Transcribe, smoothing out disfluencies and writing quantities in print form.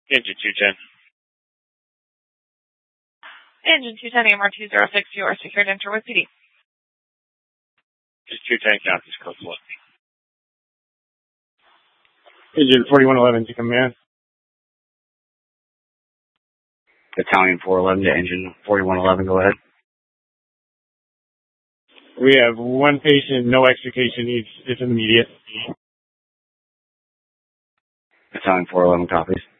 Engine 210. Engine 210, AMR 206, you are secured to enter with PD. Just 210 copies, code 1. Engine 4111 to command. Battalion 411 to engine 4111, go ahead. We have one patient, no extrication needs, it's immediate. Battalion 411 copies.